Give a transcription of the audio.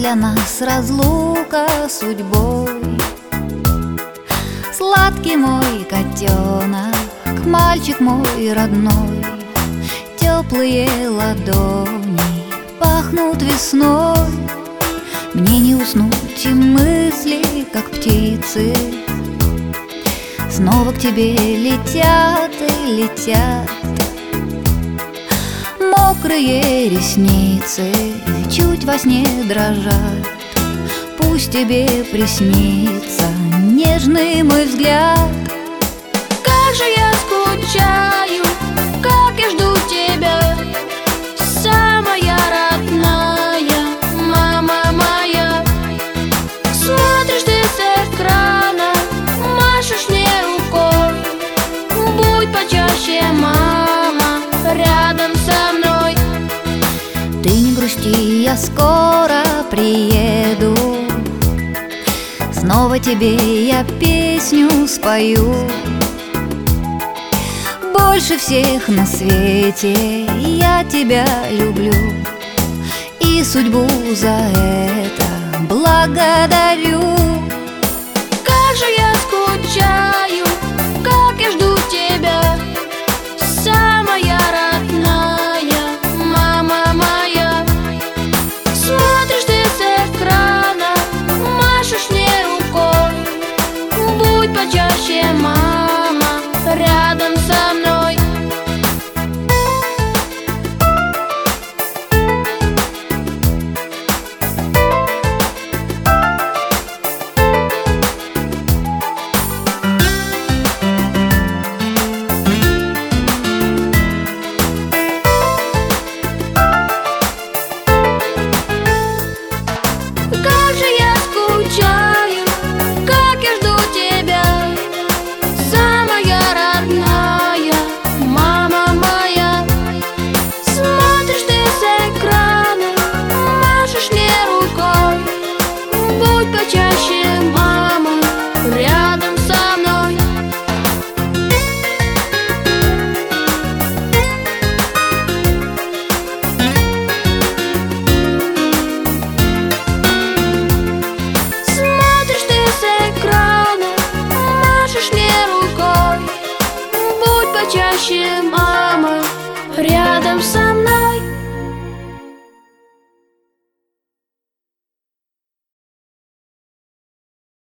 для нас разлука судьбой. Сладкий мой котенок, мальчик мой родной, теплые ладони пахнут весной. Мне не уснуть, и мысли, как птицы, снова к тебе летят и летят. Мокрые ресницы чуть во сне дрожат. Пусть тебе приснится нежный мой взгляд. Как же я скучаю, как я жду тебя, самая родная, мама моя. Смотришь ты с экрана, машешь мне рукой. Будь почаще, мама, рядом со мной. Ты не грусти, я скоро приеду, снова тебе я песню спою. Больше всех на свете я тебя люблю, и судьбу за это благодарю. Как же я скучаю, как я жду тебя, самая родная, мама моя. Смотришь ты с экрана, машешь мне рукой. Будь почаще, мама, рядом со мной. Как же я скучаю, как я жду тебя, самая родная, мама моя. Смотришь ты с экрана, машешь мне рукой. Будь почаще, мама, рядом со мной. Смотришь ты с экрана, машешь мне рукой. Будь почаще, мама, рядом со мной.